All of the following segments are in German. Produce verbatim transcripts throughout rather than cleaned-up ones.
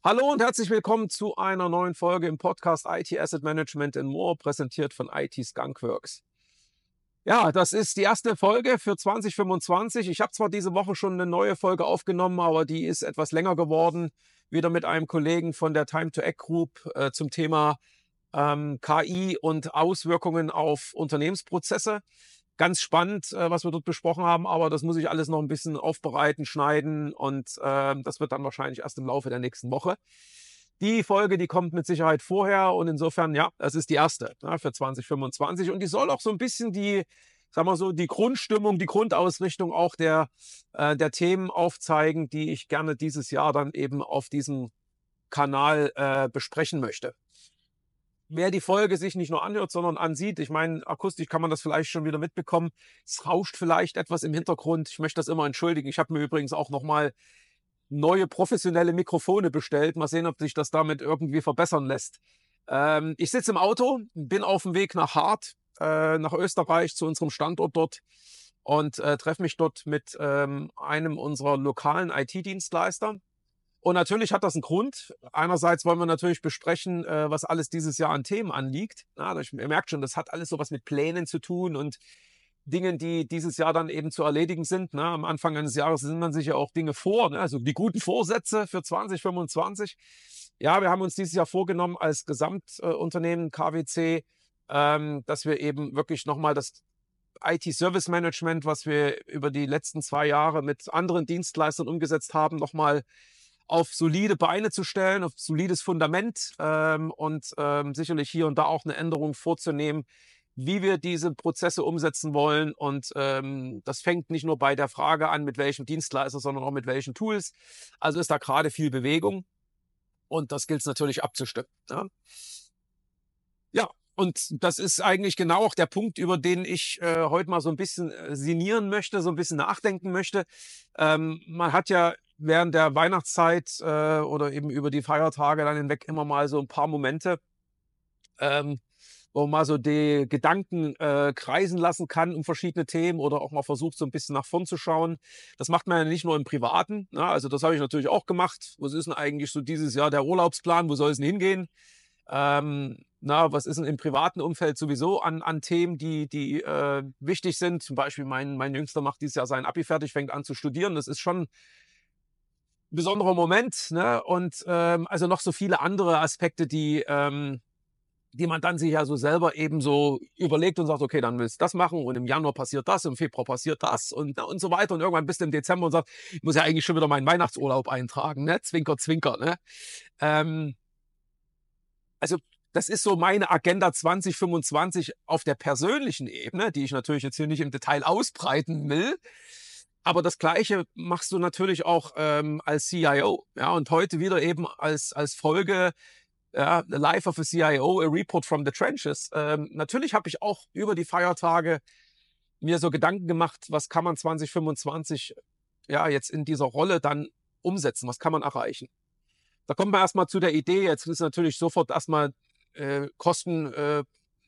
Hallo und herzlich willkommen zu einer neuen Folge im Podcast I T Asset Management and More, präsentiert von I T Skunkworks. Ja, das ist die erste Folge für zwanzig fünfundzwanzig. Ich habe zwar diese Woche schon eine neue Folge aufgenommen, aber die ist etwas länger geworden. Wieder mit einem Kollegen von der Time to Act Group äh, zum Thema ähm, K I und Auswirkungen auf Unternehmensprozesse. Ganz spannend, äh, was wir dort besprochen haben, aber das muss ich alles noch ein bisschen aufbereiten, schneiden und äh, das wird dann wahrscheinlich erst im Laufe der nächsten Woche. Die Folge, die kommt mit Sicherheit vorher und insofern, ja, das ist die erste, ja, für zwanzig fünfundzwanzig und die soll auch so ein bisschen die, sagen wir so, die Grundstimmung, die Grundausrichtung auch der, äh, der Themen aufzeigen, die ich gerne dieses Jahr dann eben auf diesem Kanal äh, besprechen möchte. Wer die Folge sich nicht nur anhört, sondern ansieht, ich meine, akustisch kann man das vielleicht schon wieder mitbekommen. Es rauscht vielleicht etwas im Hintergrund. Ich möchte das immer entschuldigen. Ich habe mir übrigens auch nochmal neue professionelle Mikrofone bestellt. Mal sehen, ob sich das damit irgendwie verbessern lässt. Ähm, ich sitze im Auto, bin auf dem Weg nach Hart, äh, nach Österreich, zu unserem Standort dort und äh, treffe mich dort mit ähm, einem unserer lokalen I T-Dienstleister. Und natürlich hat das einen Grund. Einerseits wollen wir natürlich besprechen, äh, was alles dieses Jahr an Themen anliegt. Ja, ich, ihr merkt schon, das hat alles so was mit Plänen zu tun und Dingen, die dieses Jahr dann eben zu erledigen sind. Ne? Am Anfang eines Jahres sind man sich ja auch Dinge vor, ne? Also die guten Vorsätze für zwanzig fünfundzwanzig. Ja, wir haben uns dieses Jahr vorgenommen als Gesamtunternehmen K W C, ähm, dass wir eben wirklich nochmal das I T-Service Management, was wir über die letzten zwei Jahre mit anderen Dienstleistern umgesetzt haben, nochmal auf solide Beine zu stellen, auf solides Fundament ähm, und ähm, sicherlich hier und da auch eine Änderung vorzunehmen, wie wir diese Prozesse umsetzen wollen. Und ähm, das fängt nicht nur bei der Frage an, mit welchem Dienstleister, sondern auch mit welchen Tools. Also ist da gerade viel Bewegung und das gilt es natürlich abzustimmen. Ja? Ja, und das ist eigentlich genau auch der Punkt, über den ich äh, heute mal so ein bisschen äh, sinnieren möchte, so ein bisschen nachdenken möchte. Ähm, man hat ja während der Weihnachtszeit äh, oder eben über die Feiertage dann hinweg immer mal so ein paar Momente, ähm, wo man mal so die Gedanken äh, kreisen lassen kann um verschiedene Themen oder auch mal versucht, so ein bisschen nach vorn zu schauen. Das macht man ja nicht nur im Privaten, ne? Also das habe ich natürlich auch gemacht. Was ist denn eigentlich so dieses Jahr der Urlaubsplan? Wo soll es denn hingehen? Ähm, na, was ist denn im privaten Umfeld sowieso an, an Themen, die, die äh, wichtig sind? Zum Beispiel mein, mein Jüngster macht dieses Jahr sein Abi fertig, fängt an zu studieren. Das ist schon ein besonderer Moment. Ne? Und ähm, also noch so viele andere Aspekte, die, ähm, die man dann sich ja so selber eben so überlegt und sagt, okay, dann willst du das machen und im Januar passiert das, im Februar passiert das und, und so weiter. Und irgendwann bist du im Dezember und sagst, ich muss ja eigentlich schon wieder meinen Weihnachtsurlaub eintragen. Ne? Zwinker, zwinker. Ne? Ähm, Also das ist so meine Agenda zwanzig fünfundzwanzig auf der persönlichen Ebene, die ich natürlich jetzt hier nicht im Detail ausbreiten will. Aber das Gleiche machst du natürlich auch ähm, als C I O. Ja, und heute wieder eben als, als Folge, ja, The Life of a C I O, a Report from the Trenches. Ähm, natürlich habe ich auch über die Feiertage mir so Gedanken gemacht, was kann man zwanzig fünfundzwanzig ja jetzt in dieser Rolle dann umsetzen, was kann man erreichen. Da kommt man erstmal zu der Idee, jetzt ist natürlich sofort erstmal äh, Kosteneinsparung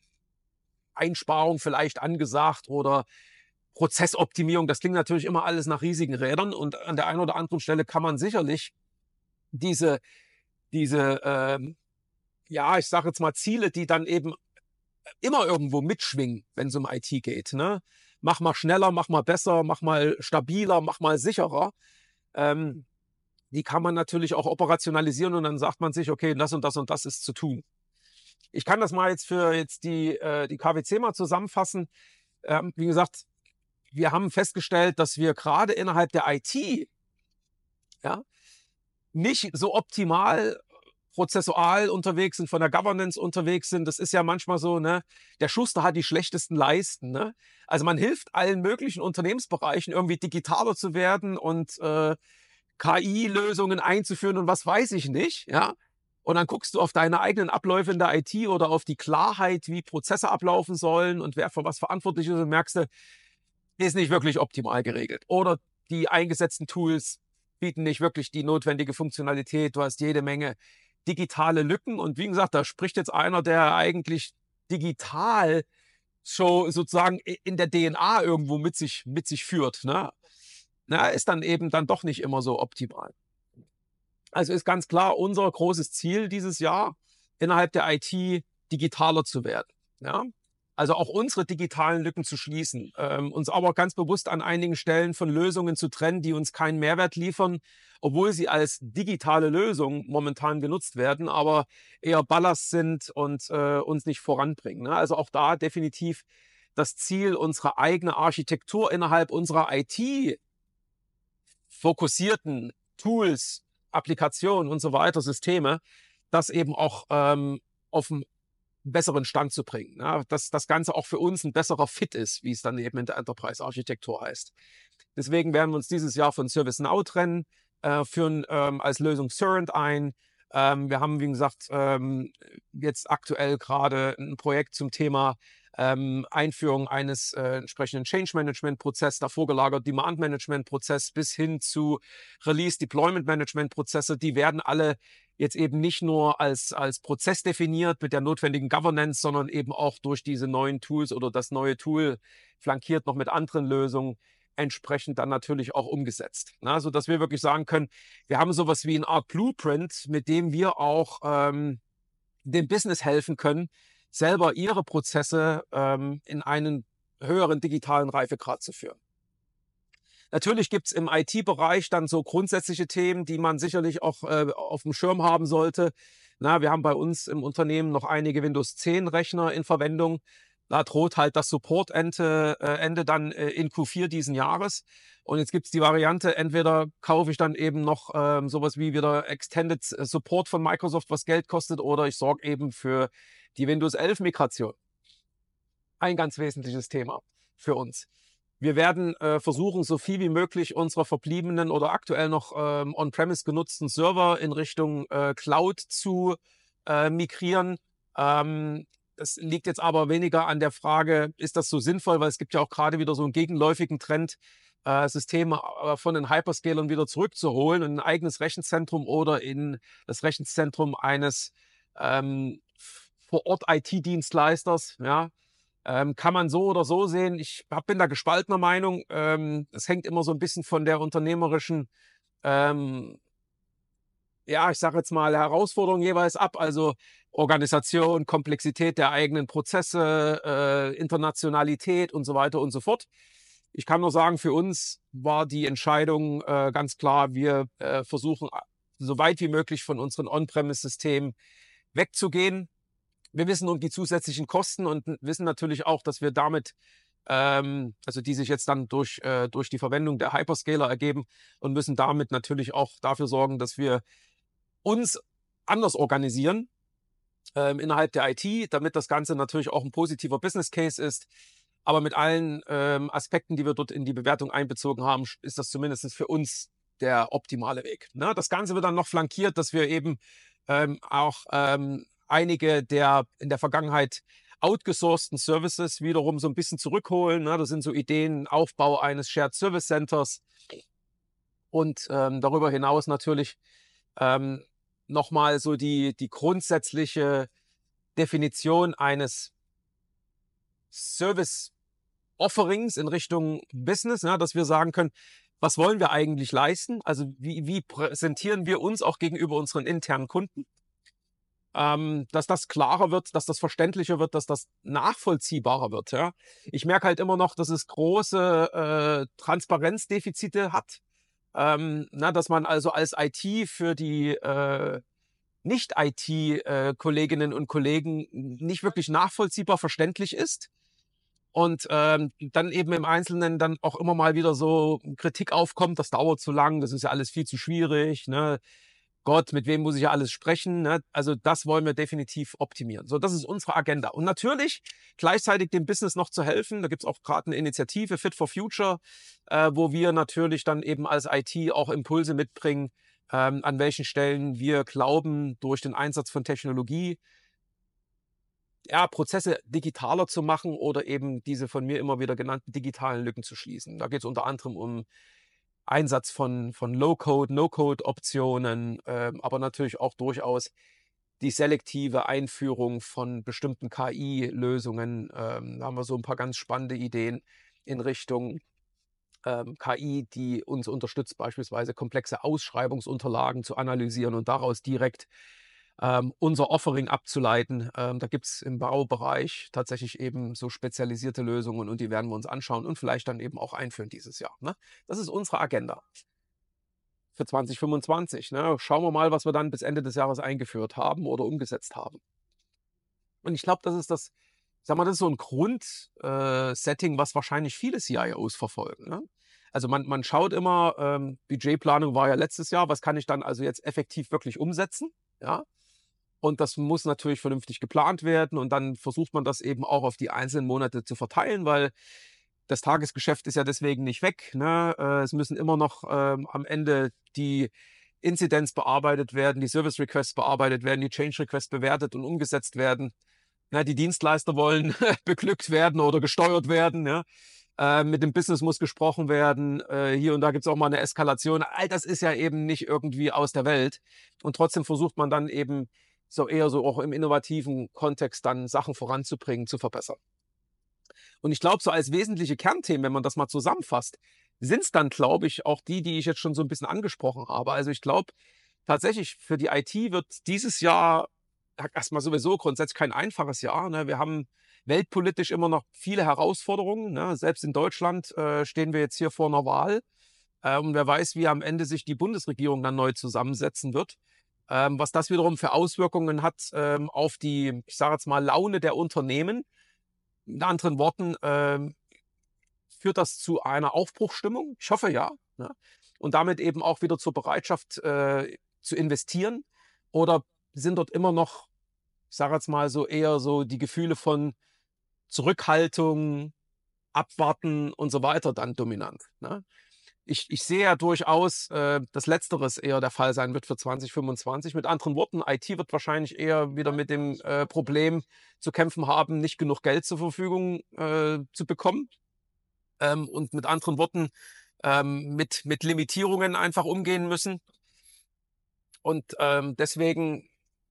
äh, vielleicht angesagt oder Prozessoptimierung. Das klingt natürlich immer alles nach riesigen Rädern und an der einen oder anderen Stelle kann man sicherlich diese, diese ähm, ja, ich sage jetzt mal Ziele, die dann eben immer irgendwo mitschwingen, wenn es um I T geht. Ne? Mach mal schneller, mach mal besser, mach mal stabiler, mach mal sicherer. Ähm, die kann man natürlich auch operationalisieren und dann sagt man sich, okay, das und das und das ist zu tun. Ich kann das mal jetzt für jetzt die, äh, die K W C mal zusammenfassen. Ähm, wie gesagt, wir haben festgestellt, dass wir gerade innerhalb der I T ja, nicht so optimal prozessual unterwegs sind, von der Governance unterwegs sind. Das ist ja manchmal so, ne, der Schuster hat die schlechtesten Leisten. Ne? Also man hilft allen möglichen Unternehmensbereichen irgendwie digitaler zu werden und äh, K I-Lösungen einzuführen und was weiß ich nicht, ja. Und dann guckst du auf deine eigenen Abläufe in der I T oder auf die Klarheit, wie Prozesse ablaufen sollen und wer für was verantwortlich ist und merkst du, ist nicht wirklich optimal geregelt. Oder die eingesetzten Tools bieten nicht wirklich die notwendige Funktionalität. Du hast jede Menge digitale Lücken. Und wie gesagt, da spricht jetzt einer, der eigentlich digital so sozusagen in der D N A irgendwo mit sich, mit sich führt. Ne? Na, ist dann eben dann doch nicht immer so optimal. Also ist ganz klar unser großes Ziel dieses Jahr, innerhalb der I T digitaler zu werden. Ja? Also auch unsere digitalen Lücken zu schließen, ähm, uns aber ganz bewusst an einigen Stellen von Lösungen zu trennen, die uns keinen Mehrwert liefern, obwohl sie als digitale Lösung momentan genutzt werden, aber eher Ballast sind und äh, uns nicht voranbringen. Ne? Also auch da definitiv das Ziel, unsere eigene Architektur innerhalb unserer I T-fokussierten Tools, Applikationen und so weiter, Systeme, das eben auch ähm, auf einen besseren Stand zu bringen. Ja, dass das Ganze auch für uns ein besserer Fit ist, wie es dann eben in der Enterprise-Architektur heißt. Deswegen werden wir uns dieses Jahr von ServiceNow trennen, äh, führen ähm, als Lösung Cerent ein. Ähm, wir haben, wie gesagt, ähm, jetzt aktuell gerade ein Projekt zum Thema ähm, Einführung eines äh, entsprechenden Change-Management-Prozesses, davor gelagert Demand-Management-Prozess bis hin zu Release-Deployment-Management-Prozesse. Die werden alle jetzt eben nicht nur als, als Prozess definiert mit der notwendigen Governance, sondern eben auch durch diese neuen Tools oder das neue Tool flankiert noch mit anderen Lösungen entsprechend dann natürlich auch umgesetzt. Na, sodass wir wirklich sagen können, wir haben sowas wie eine Art Blueprint, mit dem wir auch ähm, dem Business helfen können, selber ihre Prozesse ähm, in einen höheren digitalen Reifegrad zu führen. Natürlich gibt es im I T-Bereich dann so grundsätzliche Themen, die man sicherlich auch äh, auf dem Schirm haben sollte. Na, wir haben bei uns im Unternehmen noch einige Windows zehn Rechner in Verwendung. Da droht halt das Support-Ende äh, Ende dann äh, in Q vier diesen Jahres. Und jetzt gibt es die Variante, entweder kaufe ich dann eben noch ähm, sowas wie wieder Extended Support von Microsoft, was Geld kostet, oder ich sorge eben für die Windows elf Migration. Ein ganz wesentliches Thema für uns. Wir werden äh, versuchen, so viel wie möglich unserer verbliebenen oder aktuell noch ähm, on-premise genutzten Server in Richtung äh, Cloud zu äh, migrieren. Ähm, das liegt jetzt aber weniger an der Frage, ist das so sinnvoll, weil es gibt ja auch gerade wieder so einen gegenläufigen Trend, äh, Systeme äh, von den Hyperscalern wieder zurückzuholen in ein eigenes Rechenzentrum oder in das Rechenzentrum eines ähm, Vor-Ort-I T-Dienstleisters, ja. Ähm, kann man so oder so sehen. Ich hab, bin da gespaltener Meinung. Ähm, es hängt immer so ein bisschen von der unternehmerischen, ähm, ja, ich sage jetzt mal, Herausforderung jeweils ab. Also Organisation, Komplexität der eigenen Prozesse, äh, Internationalität und so weiter und so fort. Ich kann nur sagen, für uns war die Entscheidung äh, ganz klar, wir äh, versuchen, so weit wie möglich von unseren On-Premise-Systemen wegzugehen. Wir wissen um die zusätzlichen Kosten und wissen natürlich auch, dass wir damit, ähm, also die sich jetzt dann durch, äh, durch die Verwendung der Hyperscaler ergeben, und müssen damit natürlich auch dafür sorgen, dass wir uns anders organisieren ähm, innerhalb der I T, damit das Ganze natürlich auch ein positiver Business Case ist. Aber mit allen ähm, Aspekten, die wir dort in die Bewertung einbezogen haben, ist das zumindest für uns der optimale Weg. Ne? Das Ganze wird dann noch flankiert, dass wir eben ähm, auch ähm, einige der in der Vergangenheit outgesourcten Services wiederum so ein bisschen zurückholen. Ne? Das sind so Ideen, Aufbau eines Shared Service Centers und ähm, darüber hinaus natürlich ähm, nochmal so die, die grundsätzliche Definition eines Service Offerings in Richtung Business, ja, dass wir sagen können, was wollen wir eigentlich leisten? Also wie, wie präsentieren wir uns auch gegenüber unseren internen Kunden? Ähm, dass das klarer wird, dass das verständlicher wird, dass das nachvollziehbarer wird. Ja? Ich merke halt immer noch, dass es große äh, Transparenzdefizite hat. Ähm, na, dass man also als I T für die äh, Nicht-I T-Kolleginnen äh, und Kollegen nicht wirklich nachvollziehbar verständlich ist. Und ähm, dann eben im Einzelnen dann auch immer mal wieder so Kritik aufkommt, das dauert zu lang, das ist ja alles viel zu schwierig. Ne? Gott, mit wem muss ich ja alles sprechen? Ne? Also das wollen wir definitiv optimieren. So, das ist unsere Agenda. Und natürlich gleichzeitig dem Business noch zu helfen. Da gibt es auch gerade eine Initiative, Fit for Future, äh, wo wir natürlich dann eben als I T auch Impulse mitbringen, ähm, an welchen Stellen wir glauben, durch den Einsatz von Technologie ja, Prozesse digitaler zu machen oder eben diese von mir immer wieder genannten digitalen Lücken zu schließen. Da geht es unter anderem um Einsatz von, von Low-Code, No-Code-Optionen, ähm, aber natürlich auch durchaus die selektive Einführung von bestimmten K I-Lösungen. Ähm, da haben wir so ein paar ganz spannende Ideen in Richtung ähm, K I, die uns unterstützt, beispielsweise komplexe Ausschreibungsunterlagen zu analysieren und daraus direkt ähm, unser Offering abzuleiten. Ähm, da gibt es im Baubereich tatsächlich eben so spezialisierte Lösungen und die werden wir uns anschauen und vielleicht dann eben auch einführen dieses Jahr. Ne? Das ist unsere Agenda für zwanzig fünfundzwanzig. Ne? Schauen wir mal, was wir dann bis Ende des Jahres eingeführt haben oder umgesetzt haben. Und ich glaube, das ist das, ich sag mal, das ist so ein Grundsetting, äh, was wahrscheinlich viele C I Os verfolgen. Ne? Also man, man schaut immer, ähm, Budgetplanung war ja letztes Jahr, was kann ich dann also jetzt effektiv wirklich umsetzen? Ja. Und das muss natürlich vernünftig geplant werden und dann versucht man das eben auch auf die einzelnen Monate zu verteilen, weil das Tagesgeschäft ist ja deswegen nicht weg. Ne? Äh, es müssen immer noch ähm, am Ende die Incidents bearbeitet werden, die Service Requests bearbeitet werden, die Change Requests bewertet und umgesetzt werden. Ja, die Dienstleister wollen beglückt werden oder gesteuert werden. Ja? Äh, mit dem Business muss gesprochen werden. Äh, hier und da gibt es auch mal eine Eskalation. All das ist ja eben nicht irgendwie aus der Welt. Und trotzdem versucht man dann eben so eher so auch im innovativen Kontext dann Sachen voranzubringen, zu verbessern. Und ich glaube, so als wesentliche Kernthemen, wenn man das mal zusammenfasst, sind es dann, glaube ich, auch die, die ich jetzt schon so ein bisschen angesprochen habe. Also ich glaube tatsächlich, für die I T wird dieses Jahr erstmal sowieso grundsätzlich kein einfaches Jahr. Ne? Wir haben weltpolitisch immer noch viele Herausforderungen. Ne? Selbst in Deutschland äh, stehen wir jetzt hier vor einer Wahl. Äh, und wer weiß, wie am Ende sich die Bundesregierung dann neu zusammensetzen wird. Ähm, was das wiederum für Auswirkungen hat ähm, auf die, ich sage jetzt mal, Laune der Unternehmen. In anderen Worten, ähm, führt das zu einer Aufbruchsstimmung? Ich hoffe ja. Ne? Und damit eben auch wieder zur Bereitschaft äh, zu investieren? Oder sind dort immer noch, ich sage jetzt mal so eher so die Gefühle von Zurückhaltung, Abwarten und so weiter dann dominant? Ne? Ich, ich sehe ja durchaus, äh, dass Letzteres eher der Fall sein wird für zwanzig fünfundzwanzig. Mit anderen Worten, I T wird wahrscheinlich eher wieder mit dem äh, Problem zu kämpfen haben, nicht genug Geld zur Verfügung äh, zu bekommen. Ähm, und mit anderen Worten, ähm, mit, mit Limitierungen einfach umgehen müssen. Und ähm, deswegen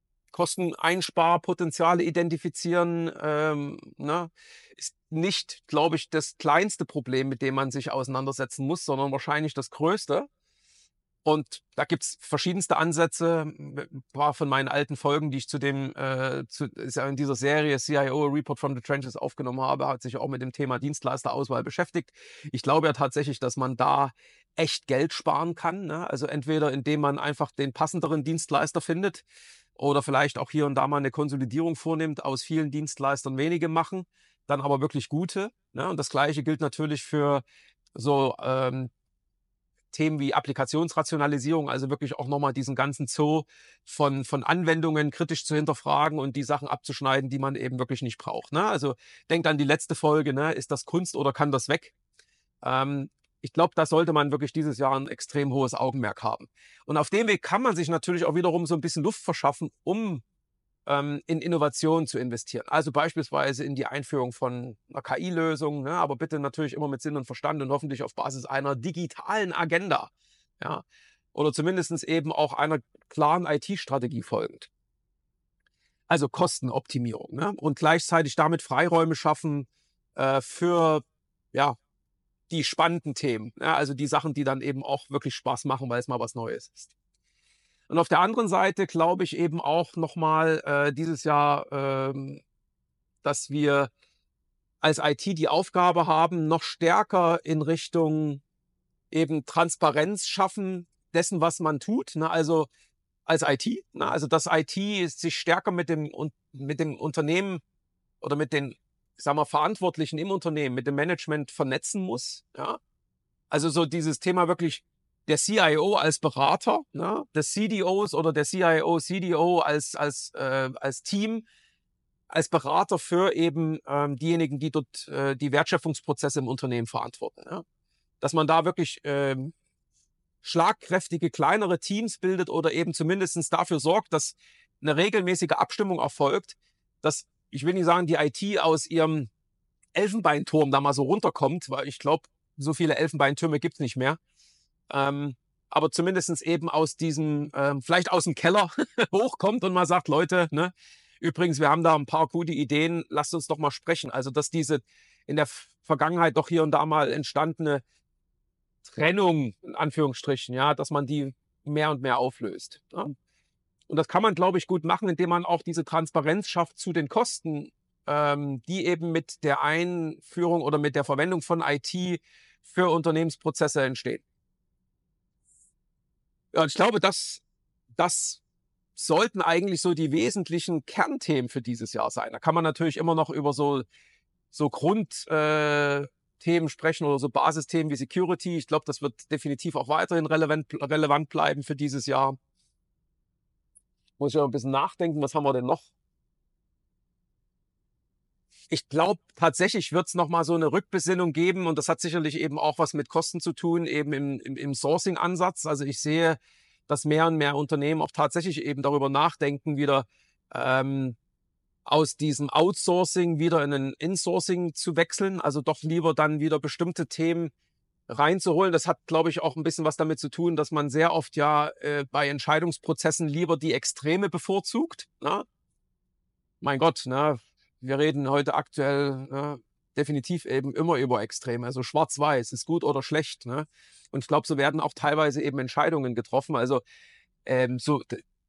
Kosteneinsparpotenziale identifizieren, ähm, ne, ist nicht, glaube ich, das kleinste Problem, mit dem man sich auseinandersetzen muss, sondern wahrscheinlich das größte. Und da gibt es verschiedenste Ansätze. Ein paar von meinen alten Folgen, die ich zu dem, äh, zu, ist ja in dieser Serie C I O Report from the Trenches aufgenommen habe, hat sich auch mit dem Thema Dienstleisterauswahl beschäftigt. Ich glaube ja tatsächlich, dass man da echt Geld sparen kann. Ne? Also entweder indem man einfach den passenderen Dienstleister findet oder vielleicht auch hier und da mal eine Konsolidierung vornimmt, aus vielen Dienstleistern wenige machen, dann aber wirklich gute. Ne? Und das Gleiche gilt natürlich für so ähm, Themen wie Applikationsrationalisierung, also wirklich auch nochmal diesen ganzen Zoo von, von Anwendungen kritisch zu hinterfragen und die Sachen abzuschneiden, die man eben wirklich nicht braucht. Ne? Also denkt an die letzte Folge, ne? Ist das Kunst oder kann das weg? Ähm, ich glaube, da sollte man wirklich dieses Jahr ein extrem hohes Augenmerk haben. Und auf dem Weg kann man sich natürlich auch wiederum so ein bisschen Luft verschaffen, um ähm, in Innovation zu investieren. Also beispielsweise in die Einführung von einer K I-Lösung, ne, aber bitte natürlich immer mit Sinn und Verstand und hoffentlich auf Basis einer digitalen Agenda. Ja, oder zumindest eben auch einer klaren I T-Strategie folgend. Also Kostenoptimierung. Ne? Und gleichzeitig damit Freiräume schaffen äh, für ja, die spannenden Themen. Ja? Also die Sachen, die dann eben auch wirklich Spaß machen, weil es mal was Neues ist. Und auf der anderen Seite glaube ich eben auch nochmal äh, dieses Jahr, ähm, dass wir als I T die Aufgabe haben, noch stärker in Richtung eben Transparenz schaffen dessen, was man tut. Ne? Also als I T, ne? Also dass I T sich stärker mit dem, mit dem Unternehmen oder mit den, sagen wir, Verantwortlichen im Unternehmen, mit dem Management vernetzen muss. Ja? Also so dieses Thema wirklich der C I O als Berater, ne, des C D Os oder der C I O, C D O als, als, äh, als Team, als Berater für eben ähm, diejenigen, die dort äh, die Wertschöpfungsprozesse im Unternehmen verantworten. Ja. Dass man da wirklich ähm, schlagkräftige, kleinere Teams bildet oder eben zumindest dafür sorgt, dass eine regelmäßige Abstimmung erfolgt, dass, ich will nicht sagen, die I T aus ihrem Elfenbeinturm da mal so runterkommt, weil ich glaube, so viele Elfenbeintürme gibt es nicht mehr. Ähm, aber zumindest eben aus diesem, ähm, vielleicht aus dem Keller hochkommt und mal sagt, Leute, ne, übrigens, wir haben da ein paar gute Ideen, lasst uns doch mal sprechen. Also, dass diese in der Vergangenheit doch hier und da mal entstandene Trennung, in Anführungsstrichen, ja, dass man die mehr und mehr auflöst. Ja. Und das kann man, glaube ich, gut machen, indem man auch diese Transparenz schafft zu den Kosten, ähm, die eben mit der Einführung oder mit der Verwendung von I T für Unternehmensprozesse entstehen. Ja, und ich glaube, das, das sollten eigentlich so die wesentlichen Kernthemen für dieses Jahr sein. Da kann man natürlich immer noch über so, so Grundthemen äh, sprechen oder so Basisthemen wie Security. Ich glaube, das wird definitiv auch weiterhin relevant, relevant bleiben für dieses Jahr. Muss ich auch ein bisschen nachdenken, was haben wir denn noch? Ich glaube, tatsächlich wird es nochmal so eine Rückbesinnung geben und das hat sicherlich eben auch was mit Kosten zu tun, eben im, im, im Sourcing-Ansatz. Also ich sehe, dass mehr und mehr Unternehmen auch tatsächlich eben darüber nachdenken, wieder ähm, aus diesem Outsourcing wieder in ein Insourcing zu wechseln, also doch lieber dann wieder bestimmte Themen reinzuholen. Das hat, glaube ich, auch ein bisschen was damit zu tun, dass man sehr oft ja äh, bei Entscheidungsprozessen lieber die Extreme bevorzugt. Ne? Mein Gott, ne? Wir reden heute aktuell ne, definitiv eben immer über Extreme, also schwarz-weiß, ist gut oder schlecht. Ne? Und ich glaube, so werden auch teilweise eben Entscheidungen getroffen. Also ähm, so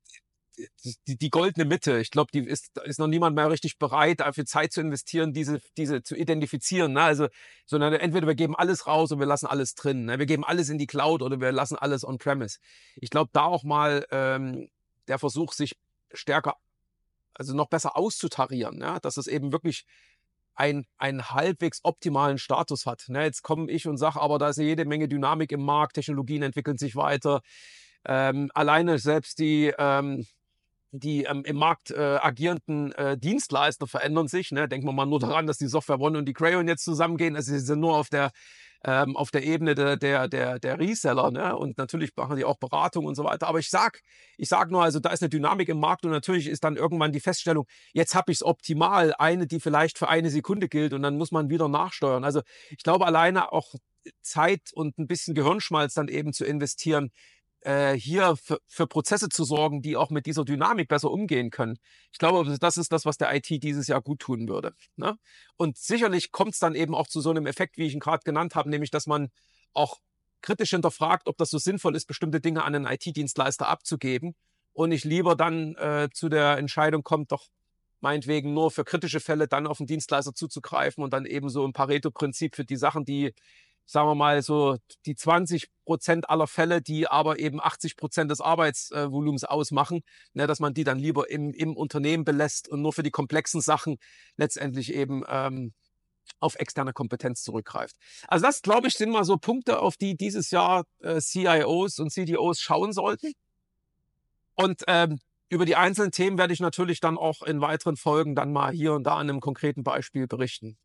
die, die goldene Mitte, ich glaube, die ist, ist noch niemand mehr richtig bereit, dafür Zeit zu investieren, diese, diese zu identifizieren. Ne? Also, sondern entweder wir geben alles raus und wir lassen alles drin. Ne? Wir geben alles in die Cloud oder wir lassen alles on-premise. Ich glaube, da auch mal ähm, der Versuch, sich stärker, also noch besser auszutarieren, ja? Dass es eben wirklich ein, einen halbwegs optimalen Status hat. Ne? Jetzt komme ich und sage, aber da ist jede Menge Dynamik im Markt, Technologien entwickeln sich weiter. Ähm, alleine selbst die ähm, die ähm, im Markt äh, agierenden äh, Dienstleister verändern sich. Ne? Denken wir mal nur daran, dass die Software One und die Crayon jetzt zusammengehen. Also sie sind nur auf der, ähm, auf der Ebene der, der, der, der Reseller. Ne? Und natürlich machen die auch Beratung und so weiter. Aber ich sag, ich sag nur, also da ist eine Dynamik im Markt und natürlich ist dann irgendwann die Feststellung, jetzt habe ich es optimal, eine, die vielleicht für eine Sekunde gilt und dann muss man wieder nachsteuern. Also ich glaube, alleine auch Zeit und ein bisschen Gehirnschmalz dann eben zu investieren, hier für, für Prozesse zu sorgen, die auch mit dieser Dynamik besser umgehen können. Ich glaube, das ist das, was der I T dieses Jahr gut tun würde. Ne? Und sicherlich kommt es dann eben auch zu so einem Effekt, wie ich ihn gerade genannt habe, nämlich, dass man auch kritisch hinterfragt, ob das so sinnvoll ist, bestimmte Dinge an einen I T-Dienstleister abzugeben und nicht lieber dann äh, zu der Entscheidung kommt, doch meinetwegen nur für kritische Fälle dann auf den Dienstleister zuzugreifen und dann eben so im Pareto-Prinzip für die Sachen, die sagen wir mal so die zwanzig Prozent aller Fälle, die aber eben achtzig Prozent des Arbeitsvolumens ausmachen, ne, dass man die dann lieber im, im Unternehmen belässt und nur für die komplexen Sachen letztendlich eben ähm, auf externe Kompetenz zurückgreift. Also das, glaube ich, sind mal so Punkte, auf die dieses Jahr äh, C I Os und C D Os schauen sollten. Und ähm, über die einzelnen Themen werde ich natürlich dann auch in weiteren Folgen dann mal hier und da an einem konkreten Beispiel berichten.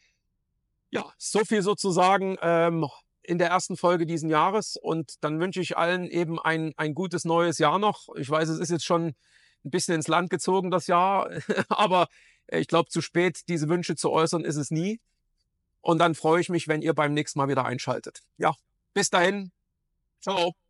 Ja, so viel sozusagen ähm, in der ersten Folge diesen Jahres und dann wünsche ich allen eben ein, ein gutes neues Jahr noch. Ich weiß, es ist jetzt schon ein bisschen ins Land gezogen, das Jahr, aber ich glaube, zu spät diese Wünsche zu äußern ist es nie. Und dann freue ich mich, wenn ihr beim nächsten Mal wieder einschaltet. Ja, bis dahin. Ciao.